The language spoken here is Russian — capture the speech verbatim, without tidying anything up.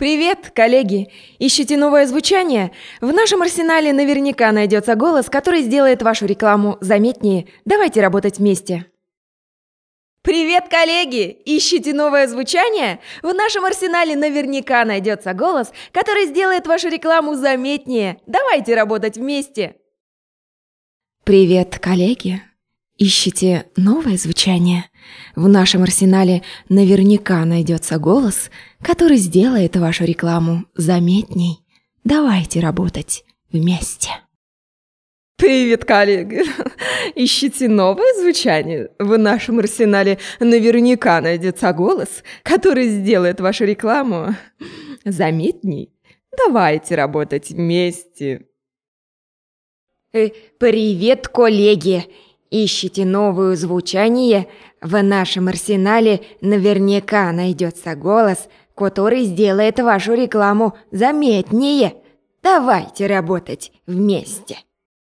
Привет, коллеги! Ищете новое звучание? В нашем арсенале наверняка найдется голос, который сделает вашу рекламу заметнее. Давайте работать вместе. Привет, коллеги! Ищете новое звучание? В нашем арсенале наверняка найдется голос, который сделает вашу рекламу заметнее. Давайте работать вместе. Привет, коллеги! Ищете новое звучание? В нашем арсенале наверняка найдется голос, который сделает вашу рекламу заметней. Давайте работать вместе. Привет, коллеги! Ищете новое звучание? В нашем арсенале наверняка найдется голос, который сделает вашу рекламу заметней. Давайте работать вместе. Привет, коллеги! Ищете новое звучание? В нашем арсенале наверняка найдется голос, который сделает вашу рекламу заметнее. Давайте работать вместе.